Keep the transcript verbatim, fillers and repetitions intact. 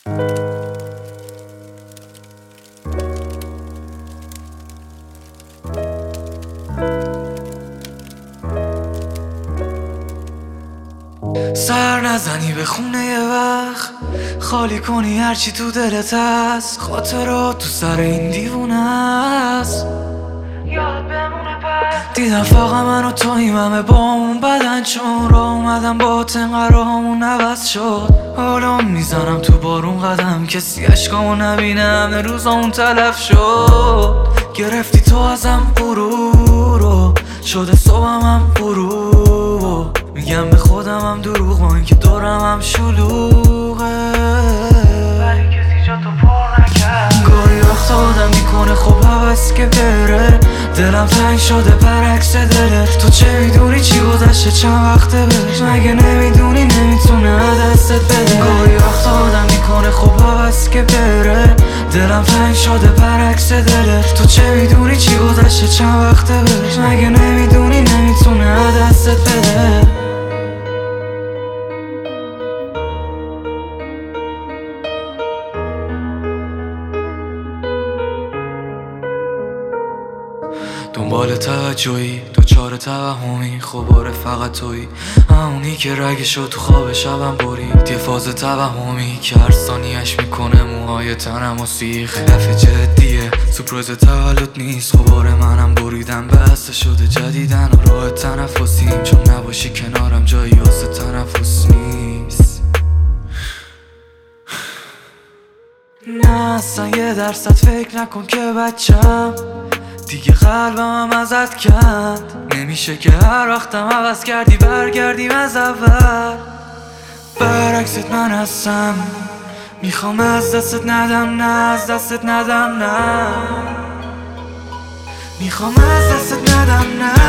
سر نزنی به خونه یه وقت، خالی کنی هرچی تو دلت هست. خاطرات تو سر این دیوونه است، یاد بمونه پس. دیدم فقط من و تویم همه با اون بدن، چون را اومدم با تنقرامون عوض شد. حالا میزنم تو بارون قدم، کسی عشقامو نبینه، همه روزامون تلف شد. گرفتی تو ازم غرورو، شده صبحم هم غروب. میگم به خودم هم دروغ، با اینکه دورم هم شلوغه، ولی کسی جا تو پر نکرد. گاهی وقتا آدم میکنه خب حوض که بره، دلم تنگ شده برعکس دلت. تو چه میدونی چی گذشته چند وقته بهش، مگه نمیدونی نمیتونه دستت بده. گاهی وقتا آدم میکنه خب حوض که بره، دلم تنگ شده برعکس دلت. تو چه میدونی چی گذشته چند وقته بهش، مگه نمیدونی نمیتونه دستت بده. دنبال توجهی دوچار توهمی، خباره فقط تویی، همونی که رگشو تو خواب شبم برید. یه فاز توهمی که هر ثانیه‌اش میکنه موهای تنم و سیخ. دفعه جدیه سپرایز تولد نیست، خباره منم بریدم بسته شده جدیدن و راه تنفسیم. چون نباشی کنارم جایی واسه تنفس نیست. نه اصلا یه درصد فکر نکن که بچم، دیگه قلبم هم ازت کند. نمیشه که هر وقتم عوض کردی برگردیم از اول. برعکست من هستم، میخوام از دستت ندم، نه از دستت ندم، نه میخوام از دستت ندم، نه